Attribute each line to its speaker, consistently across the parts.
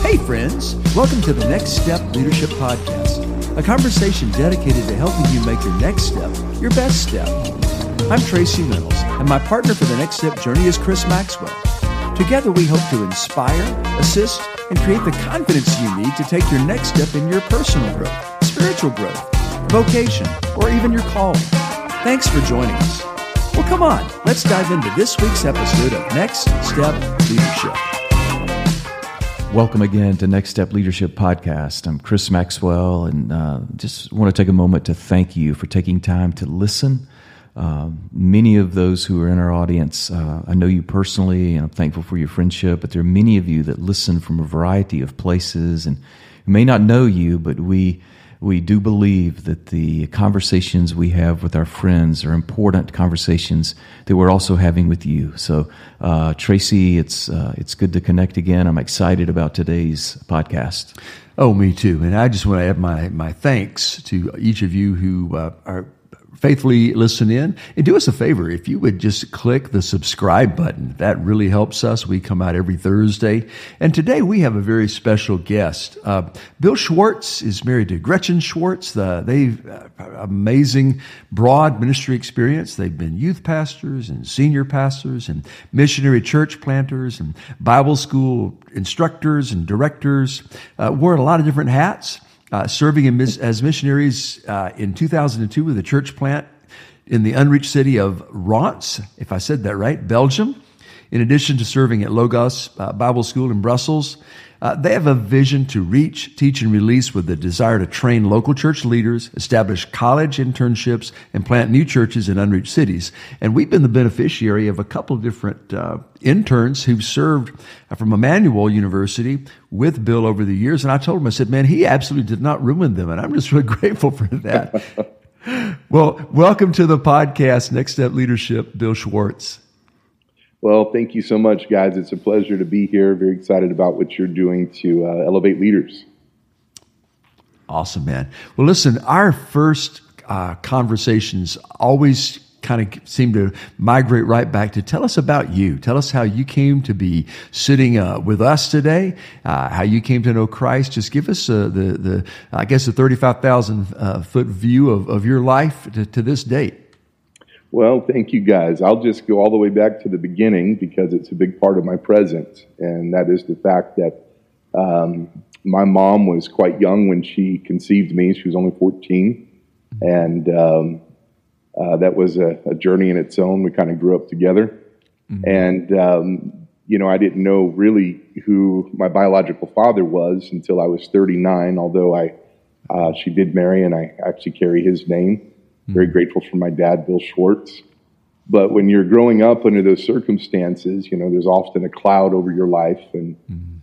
Speaker 1: Hey friends, welcome to the Next Step Leadership Podcast, a conversation dedicated to helping you make your next step your best step. I'm Tracy Reynolds, and my partner for the Next Step journey is Chris Maxwell. Together we hope to inspire, assist, and create the confidence you need to take your next step in your personal growth, spiritual growth, vocation, or even your calling. Thanks for joining us. Well, come on, let's dive into this week's episode of Next Step Leadership.
Speaker 2: Welcome again to Next Step Leadership Podcast. I'm Chris Maxwell, and just want to take a moment to thank you for taking time to listen. Many of those who are in our audience, I know you personally, and I'm thankful for your friendship, but there are many of you that listen from a variety of places, and who may not know you, but we do believe that the conversations we have with our friends are important conversations that we're also having with you. So, Tracy, it's good to connect again. I'm excited about today's podcast.
Speaker 1: Oh, me too. And I just want to add my thanks to each of you who are faithfully listen in, and do us a favor. If you would just click the subscribe button, that really helps us. We come out every Thursday. And today we have a very special guest. Bill Schwartz is married to Gretchen Schwartz. They've amazing broad ministry experience. They've been youth pastors and senior pastors and missionary church planters and Bible school instructors and directors. Wore a lot of different hats. Serving as missionaries in 2002 with a church plant in the unreached city of Reims, if I said that right, Belgium. In addition to serving at Logos Bible School in Brussels, they have a vision to reach, teach, and release with the desire to train local church leaders, establish college internships, and plant new churches in unreached cities. And we've been the beneficiary of a couple of different interns who've served from Emmanuel University with Bill over the years. And I told him, I said, man, he absolutely did not ruin them. And I'm just really grateful for that. Well, welcome to the podcast, Next Step Leadership, Bill Schwartz.
Speaker 3: Well, thank you so much, guys. It's a pleasure to be here. Very excited about what you're doing to elevate leaders.
Speaker 1: Awesome, man. Well, listen, our first conversations always kind of seem to migrate right back to tell us about you. Tell us how you came to be sitting with us today, how you came to know Christ. Just give us the 35,000 foot view of your life to this date.
Speaker 3: Well, thank you, guys. I'll just go all the way back to the beginning because it's a big part of my present, and that is the fact that my mom was quite young when she conceived me. She was only 14, and that was a journey in its own. We kind of grew up together, and I didn't know really who my biological father was until I was 39, although she did marry, and I actually carry his name. Very grateful for my dad, Bill Schwartz. But when you're growing up under those circumstances, there's often a cloud over your life. And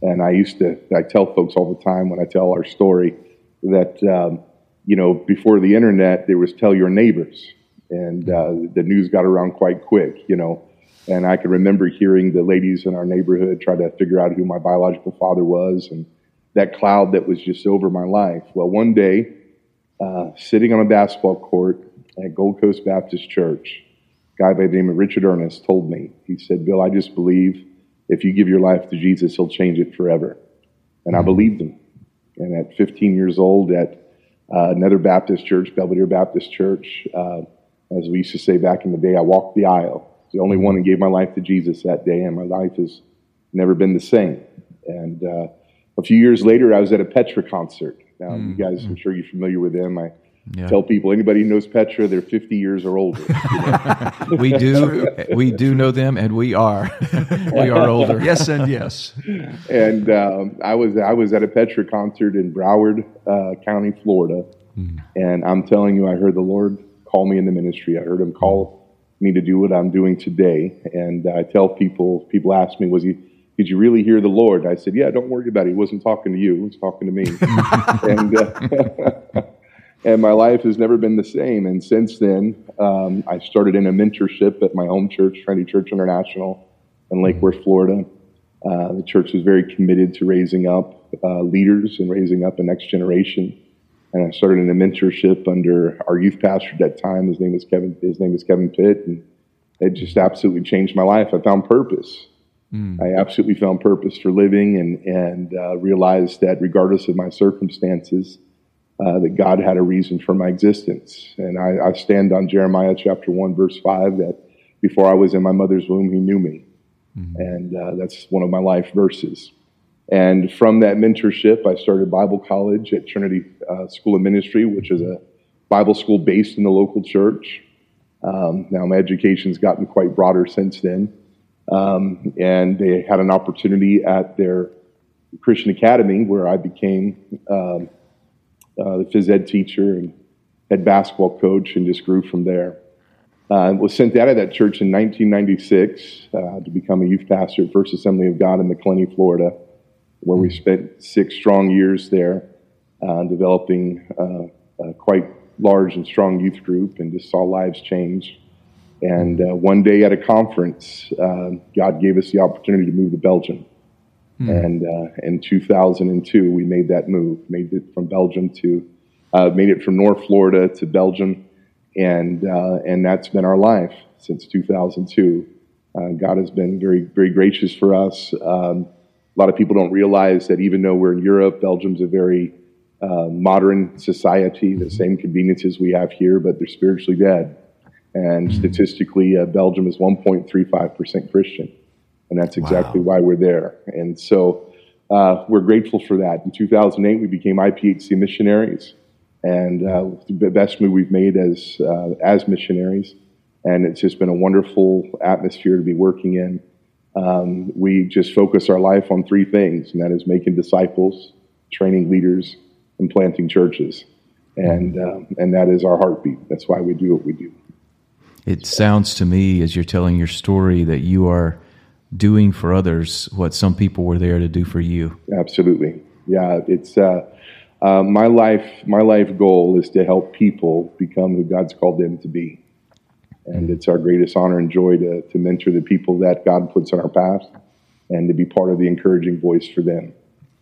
Speaker 3: I tell folks all the time when I tell our story that, before the internet, there was tell your neighbors. And the news got around quite quick, And I can remember hearing the ladies in our neighborhood try to figure out who my biological father was, and that cloud that was just over my life. Well, one day, sitting on a basketball court at Gold Coast Baptist Church, a guy by the name of Richard Ernest told me, he said, Bill, I just believe if you give your life to Jesus, he'll change it forever. And I believed him. And at 15 years old at another Baptist church, Belvedere Baptist Church, as we used to say back in the day, I walked the aisle. I was the only one who gave my life to Jesus that day, and my life has never been the same. And a few years later, I was at a Petra concert. Now, you guys, I'm sure you're familiar with them. I tell people, anybody who knows Petra, they're 50 years or older.
Speaker 2: We do know them, and we are older.
Speaker 1: Yes, and yes.
Speaker 3: And I was at a Petra concert in Broward County, Florida, and I'm telling you, I heard the Lord call me in the ministry. I heard him call me to do what I'm doing today. And I tell people ask me, did you really hear the Lord? I said, yeah, don't worry about it. He wasn't talking to you. He was talking to me. And my life has never been the same. And since then, I started in a mentorship at my home church, Trinity Church International in Lake Worth, Florida. The church is very committed to raising up leaders and raising up a next generation. And I started in a mentorship under our youth pastor at that time. His name is Kevin Pitt, and it just absolutely changed my life. I found purpose. I absolutely found purpose for living and realized that regardless of my circumstances, that God had a reason for my existence. And I stand on Jeremiah chapter 1, verse 5, that before I was in my mother's womb, he knew me. And that's one of my life verses. And from that mentorship, I started Bible college at Trinity School of Ministry, which is a Bible school based in the local church. Now my education's gotten quite broader since then. And they had an opportunity at their Christian Academy where I became the phys ed teacher and head basketball coach, and just grew from there. Was sent out of that church in 1996 to become a youth pastor at First Assembly of God in McClenny, Florida, where we spent 6 strong years there developing a quite large and strong youth group, and just saw lives change. And one day at a conference, God gave us the opportunity to move to Belgium. And in 2002, we made that move, made it from North Florida to Belgium. And that's been our life since 2002. God has been very, very gracious for us. A lot of people don't realize that even though we're in Europe, Belgium's a very modern society, the same conveniences we have here, but they're spiritually dead. And statistically, Belgium is 1.35% Christian. And that's exactly why we're there. And so we're grateful for that. In 2008, we became IPHC missionaries. And the best move we've made as missionaries. And it's just been a wonderful atmosphere to be working in. We just focus our life on 3 things, and that is making disciples, training leaders, and planting churches. And that is our heartbeat. That's why we do what we do.
Speaker 2: It sounds to me, as you're telling your story, that you are doing for others what some people were there to do for you.
Speaker 3: Absolutely. Yeah, it's my life goal is to help people become who God's called them to be. And it's our greatest honor and joy to mentor the people that God puts on our path and to be part of the encouraging voice for them.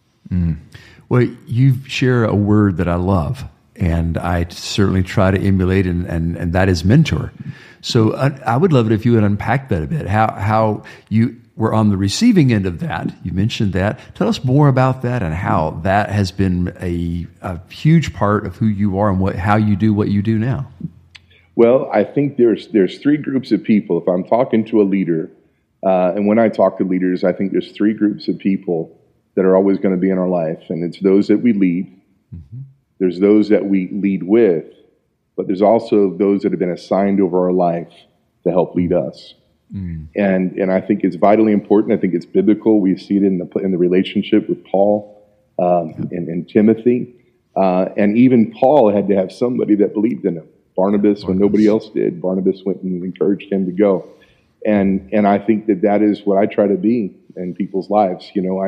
Speaker 1: Well, you share a word that I love, and I certainly try to emulate, and that is mentor. So I would love it if you would unpack that a bit, how you were on the receiving end of that. You mentioned that. Tell us more about that and how that has been a huge part of who you are and how you do what you do now.
Speaker 3: Well, I think there's 3 groups of people. If I'm talking to a leader, and when I talk to leaders, I think there's 3 groups of people that are always going to be in our life. And it's those that we lead. There's those that we lead with, but there's also those that have been assigned over our life to help lead us. And I think it's vitally important. I think it's biblical. We see it in the relationship with Paul and Timothy. And even Paul had to have somebody that believed in him. Barnabas, when nobody else did, Barnabas went and encouraged him to go. And I think that is what I try to be in people's lives. You know,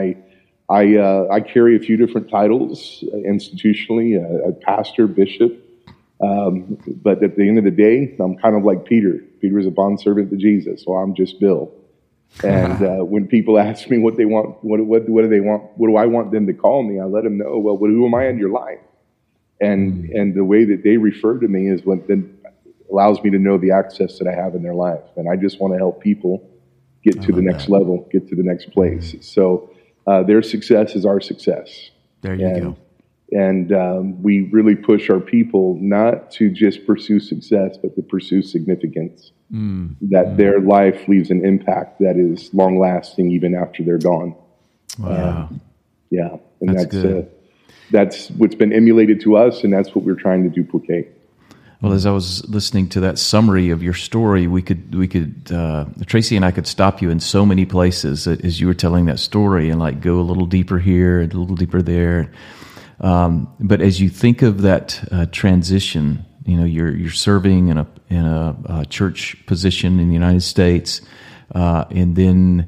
Speaker 3: I carry a few different titles institutionally, a pastor, bishop. But at the end of the day, I'm kind of like Peter. Peter is a bondservant to Jesus, so I'm just Bill. And when people ask me what they want, what do they want? What do I want them to call me? I let them know, well, who am I in your life? And the way that they refer to me is what then allows me to know the access that I have in their life. And I just want to help people get to the next level, get to the next place. So their success is our success.
Speaker 1: There you go.
Speaker 3: And we really push our people not to just pursue success, but to pursue significance. That their life leaves an impact that is long-lasting even after they're gone.
Speaker 2: Wow.
Speaker 3: Yeah. And
Speaker 2: that's good.
Speaker 3: That's what's been emulated to us, and that's what we're trying to duplicate.
Speaker 2: Well, as I was listening to that summary of your story, we could Tracy and I could stop you in so many places as you were telling that story, and like go a little deeper here and a little deeper there. But as you think of that transition, you know, you're serving in a church position in the United States, and then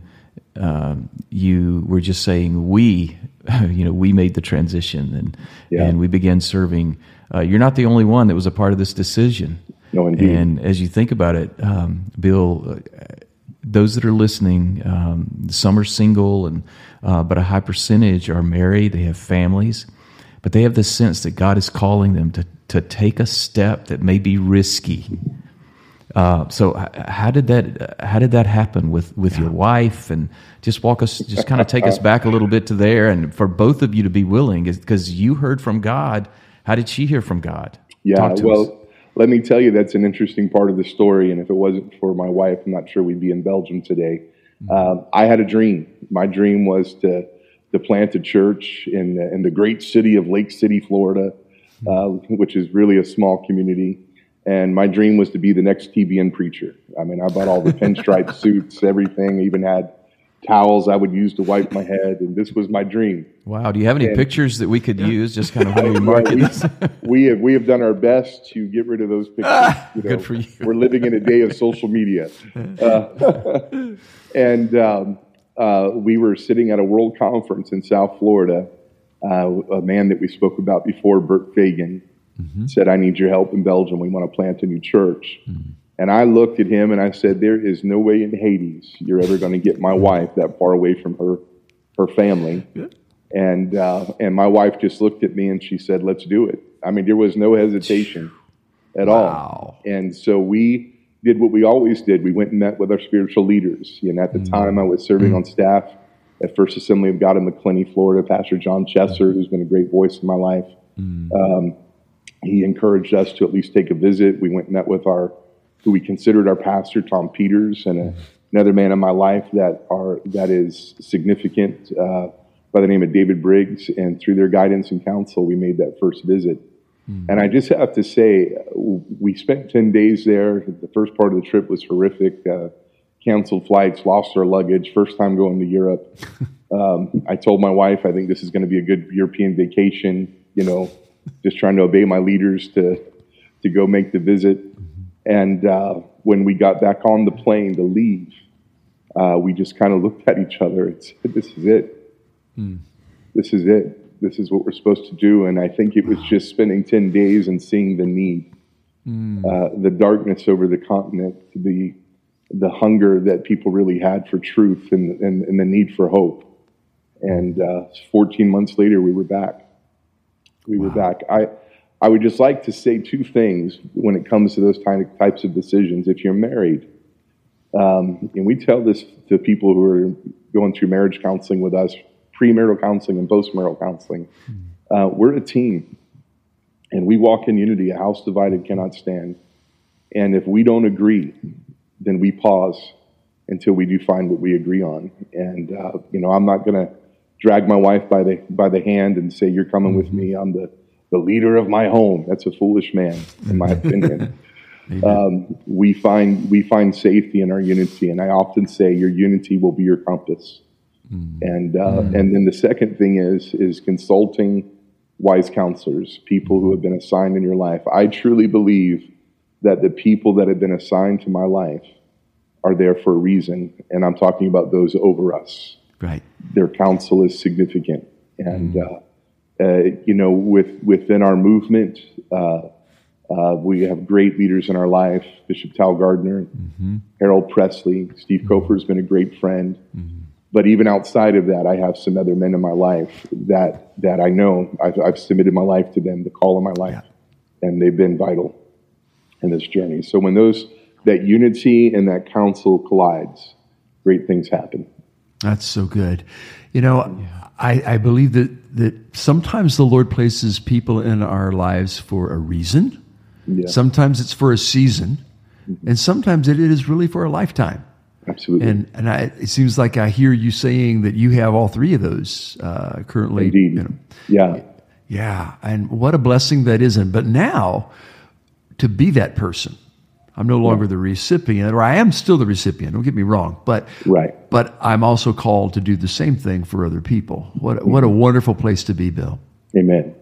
Speaker 2: you were just saying we made the transition and we began serving. You're not the only one that was a part of this decision.
Speaker 3: No, indeed.
Speaker 2: And as you think about it, Bill, those that are listening, some are single, but a high percentage are married. They have families, but they have this sense that God is calling them to take a step that may be risky. How did that happen with your wife? And just kind of take us back a little bit to there. And for both of you to be willing, because you heard from God. How did she hear from God?
Speaker 3: Yeah, well, let me tell you, that's an interesting part of the story. And if it wasn't for my wife, I'm not sure we'd be in Belgium today. I had a dream. My dream was to plant a church in the great city of Lake City, Florida, which is really a small community. And my dream was to be the next TBN preacher. I mean, I bought all the pinstripe suits, everything. I even had towels I would use to wipe my head, and this was my dream.
Speaker 2: Wow! Do you have any pictures that we could use? Just kind of when we market this.
Speaker 3: We have done our best to get rid of those pictures.
Speaker 2: Good for you.
Speaker 3: We're living in a day of social media, and we were sitting at a world conference in South Florida. A man that we spoke about before, Bert Fagan, said, "I need your help in Belgium. We want to plant a new church." And I looked at him and I said, "There is no way in Hades you're ever going to get my wife that far away from her family." And my wife just looked at me and she said, "Let's do it." I mean, there was no hesitation at all. And so we did what we always did. We went and met with our spiritual leaders. And at the time, I was serving on staff at First Assembly of God in McClenny, Florida. Pastor John Chesser, who's been a great voice in my life, he encouraged us to at least take a visit. We went and met with who we considered our pastor, Tom Peters, and another man in my life that is significant by the name of David Briggs. And through their guidance and counsel, we made that first visit. And I just have to say, we spent 10 days there. The first part of the trip was horrific. Canceled flights, lost our luggage, first time going to Europe. I told my wife, I think this is going to be a good European vacation, just trying to obey my leaders to go make the visit. And when we got back on the plane to leave, we just kind of looked at each other and said, "This is it. This is it. This is what we're supposed to do." And I think it was just spending 10 days and seeing the need, the darkness over the continent, the hunger that people really had for truth and the need for hope. And 14 months later, we were back. We were back. I would just like to say two things when it comes to those types of decisions. If you're married, and we tell this to people who are going through marriage counseling with us, premarital counseling and postmarital counseling, we're a team. And we walk in unity. A house divided cannot stand. And if we don't agree, then we pause until we do find what we agree on. And, I'm not going to drag my wife by the hand and say, "You're coming with me. I'm the leader of my home." That's a foolish man, in my opinion. We find safety in our unity. And I often say your unity will be your compass. And then the second thing is consulting wise counselors, people who have been assigned in your life. I truly believe that the people that have been assigned to my life are there for a reason, and I'm talking about those over us.
Speaker 1: Right.
Speaker 3: Their counsel is significant, and within our movement, we have great leaders in our life: Bishop Tal Gardner, Harold Presley, Steve Kofer's been a great friend. But even outside of that, I have some other men in my life that I know I've submitted my life to them, the call of my life, and they've been vital in this journey. So when that unity and that counsel collides, great things happen.
Speaker 1: That's so good. I believe that sometimes the Lord places people in our lives for a reason. Yeah. Sometimes it's for a season, and sometimes it is really for a lifetime.
Speaker 3: Absolutely.
Speaker 1: And it seems like I hear you saying that you have all three of those currently.
Speaker 3: Indeed. Yeah.
Speaker 1: Yeah. And what a blessing that is. But now, to be that person, I'm no longer the recipient, or I am still the recipient. Don't get me wrong, but I'm also called to do the same thing for other people. What a wonderful place to be, Bill.
Speaker 3: Amen.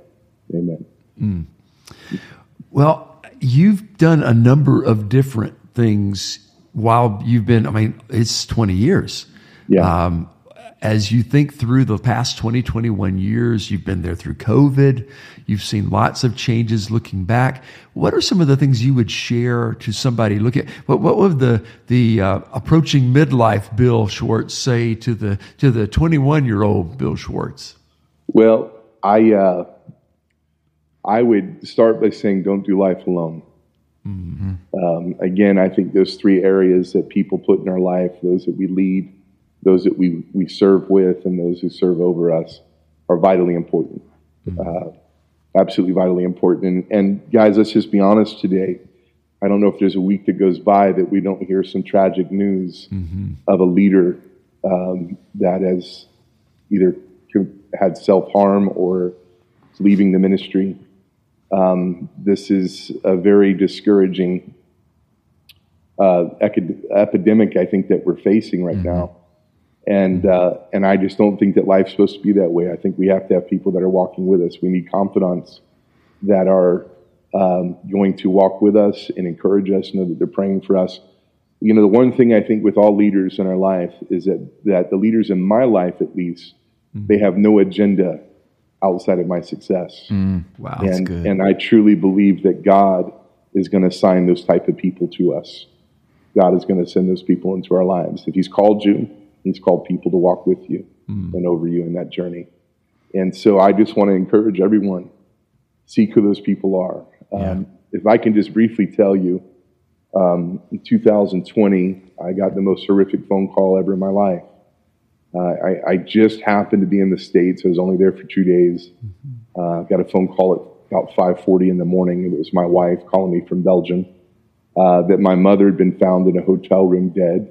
Speaker 1: Well, you've done a number of different things while you've been. It's 20 years.
Speaker 3: Yeah.
Speaker 1: As you think through the past 21 years, you've been there through COVID. You've seen lots of changes looking back. What are some of the things you would share to somebody? What would the approaching midlife Bill Schwartz say to the 21-year-old Bill Schwartz?
Speaker 3: Well, I would start by saying, don't do life alone. Again, I think those three areas that people put in our life, those that we lead, those that we serve with, and those who serve over us, are vitally important. Absolutely vitally important. And guys, let's just be honest today. I don't know if there's a week that goes by that we don't hear some tragic news of a leader that has either had self-harm or is leaving the ministry. This is a very discouraging epidemic, I think, that we're facing right now. And I just don't think that life's supposed to be that way. I think we have to have people that are walking with us. We need confidants that are going to walk with us and encourage us, know that they're praying for us. You know, the one thing I think with all leaders in our life is that the leaders in my life, at least, they have no agenda outside of my success.
Speaker 2: Wow, that's good.
Speaker 3: And I truly believe that God is going to assign those type of people to us. God is going to send those people into our lives. If He's called you, He's called people to walk with you and over you in that journey. And so I just want to encourage everyone, seek who those people are. If I can just briefly tell you, in 2020, I got the most horrific phone call ever in my life. I just happened to be in the States. I was only there for 2 days. Got a phone call at about 5:40 in the morning. It was my wife calling me from Belgium, that my mother had been found in a hotel room dead.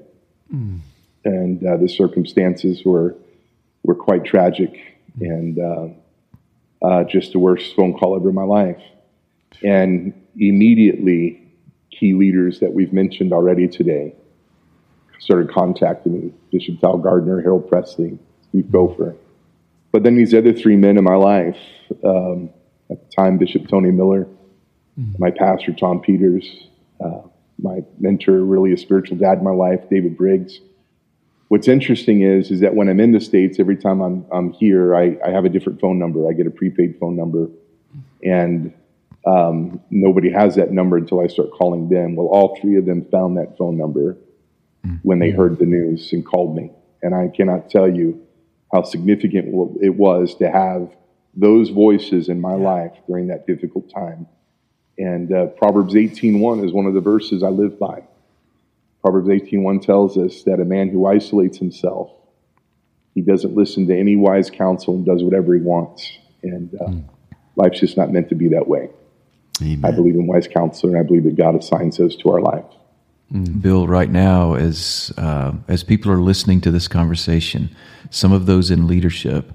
Speaker 3: And the circumstances were quite tragic, and just the worst phone call ever in my life. And immediately, key leaders that we've mentioned already today started contacting me: Bishop Tal Gardner, Harold Presley, Steve Gopher. But then these other three men in my life, at the time, Bishop Tony Miller, my pastor, Tom Peters, my mentor, really a spiritual dad in my life, David Briggs. What's interesting is that when I'm in the States, every time I'm here, I have a different phone number. I get a prepaid phone number, and nobody has that number until I start calling them. Well, all three of them found that phone number when they heard the news and called me. And I cannot tell you how significant it was to have those voices in my life during that difficult time. And Proverbs 18:1 is one of the verses I live by. Proverbs 18:1 tells us that a man who isolates himself, he doesn't listen to any wise counsel and does whatever he wants. And life's just not meant to be that way.
Speaker 1: Amen.
Speaker 3: I believe in wise counsel, and I believe that God assigns those to our life.
Speaker 2: Bill, right now, as people are listening to this conversation, some of those in leadership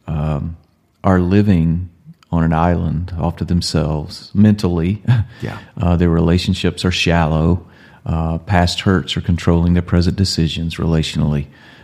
Speaker 2: are living on an island off to themselves mentally. Their relationships are shallow. Past hurts are controlling their present decisions relationally.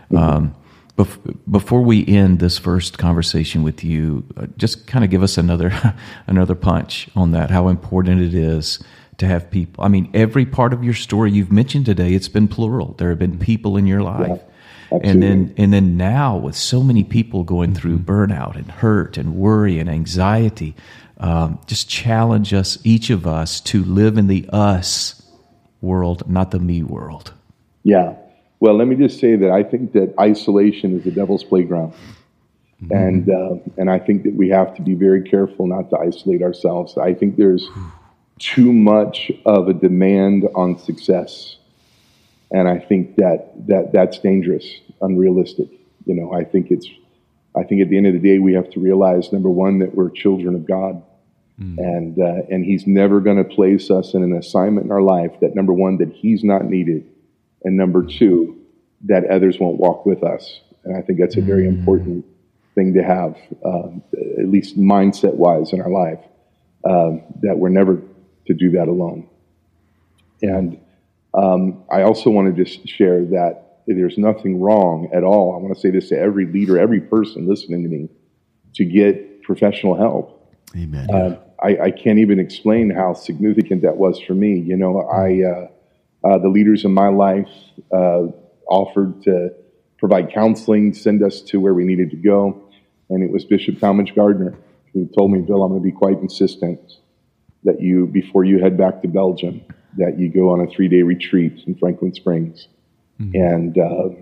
Speaker 2: Before we end this first conversation with you, just kind of give us another punch on that, how important it is to have people. I mean, every part of your story you've mentioned today, it's been plural. There have been people in your life. And then now with so many people going through burnout and hurt and worry and anxiety, just challenge us, each of us, to live in the us world, not the me world.
Speaker 3: Yeah. Well, let me just say that I think that isolation is the devil's playground. And I think that we have to be very careful not to isolate ourselves. I think there's too much of a demand on success. And I think that's dangerous, unrealistic. You know, I think at the end of the day, we have to realize, number one, that we're children of God. And He's never going to place us in an assignment in our life that, number one, that He's not needed, and number two, that others won't walk with us. And I think that's a very important thing to have, at least mindset-wise in our life, that we're never to do that alone. And I also want to just share that there's nothing wrong at all. I want to say this to every leader, every person listening to me, to get professional help.
Speaker 1: Amen.
Speaker 3: I can't even explain how significant that was for me. You know, the leaders in my life offered to provide counseling, send us to where we needed to go. And it was Bishop Talmadge Gardner who told me, Bill, I'm going to be quite insistent that you, before you head back to Belgium, that you go on a 3-day retreat in Franklin Springs and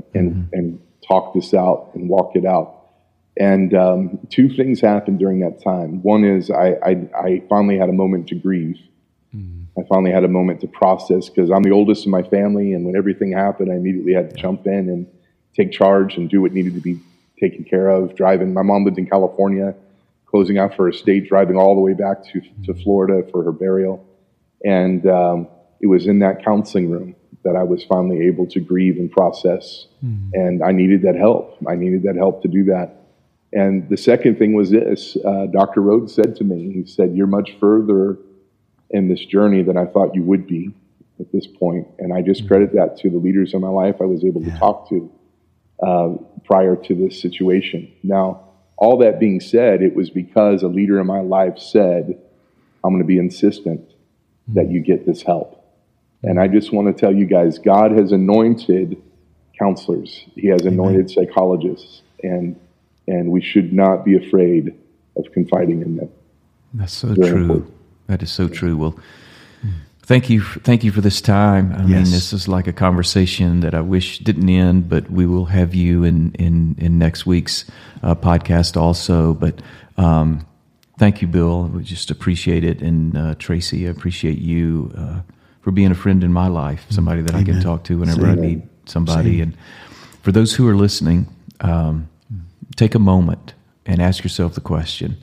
Speaker 3: talk this out and walk it out. And two things happened during that time. One is I finally had a moment to grieve. I finally had a moment to process, because I'm the oldest in my family, and when everything happened, I immediately had to jump in and take charge and do what needed to be taken care of. Driving, my mom lived in California, closing out for her estate, driving all the way back to Florida for her burial. And it was in that counseling room that I was finally able to grieve and process. And I needed that help. I needed that help to do that. And the second thing was this. Dr. Rhodes said to me, he said, "You're much further in this journey than I thought you would be at this point." And I just credit that to the leaders in my life I was able to talk to prior to this situation. Now, all that being said, it was because a leader in my life said, "I'm going to be insistent that you get this help." And I just want to tell you guys, God has anointed counselors. He has anointed psychologists, and we should not be afraid of confiding in them.
Speaker 2: That's so true. Important. That is so true. Well, thank you for this time. I mean, this is like a conversation that I wish didn't end, but we will have you in next week's podcast also. But thank you, Bill. We just appreciate it. And Tracy, I appreciate you for being a friend in my life, somebody that I can talk to whenever I need somebody. And for those who are listening, take a moment and ask yourself the question,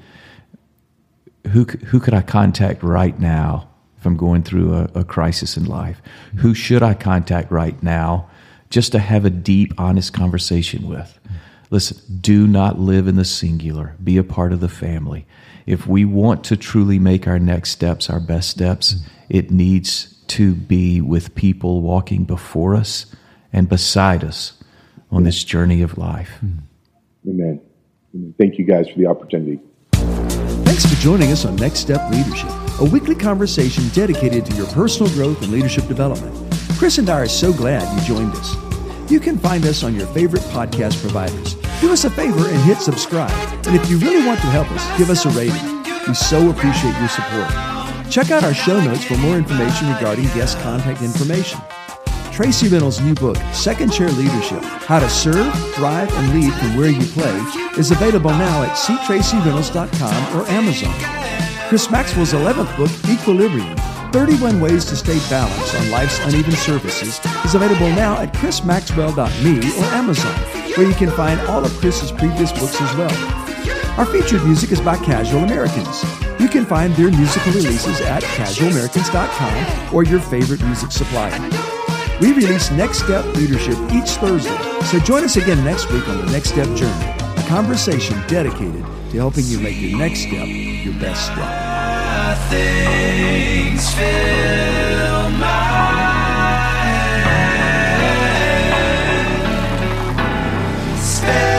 Speaker 2: who could I contact right now if I'm going through a crisis in life? Who should I contact right now just to have a deep, honest conversation with? Listen, do not live in the singular. Be a part of the family. If we want to truly make our next steps our best steps, it needs to be with people walking before us and beside us on this journey of life.
Speaker 3: Amen. Thank you guys for the opportunity.
Speaker 1: Thanks for joining us on Next Step Leadership, a weekly conversation dedicated to your personal growth and leadership development. Chris and I are so glad you joined us. You can find us on your favorite podcast providers. Do us a favor and hit subscribe. And if you really want to help us, give us a rating. We so appreciate your support. Check out our show notes for more information regarding guest contact information. Tracy Reynolds' new book, Second Chair Leadership, How to Serve, Thrive, and Lead from Where You Play, is available now at ctracyreynolds.com or Amazon. Chris Maxwell's 11th book, Equilibrium, 31 Ways to Stay Balanced on Life's Uneven Surfaces, is available now at chrismaxwell.me or Amazon, where you can find all of Chris's previous books as well. Our featured music is by Casual Americans. You can find their musical releases at casualamericans.com or your favorite music supplier. We release Next Step Leadership each Thursday, so join us again next week on the Next Step Journey, a conversation dedicated to helping you make your next step your best step. Things fill my head.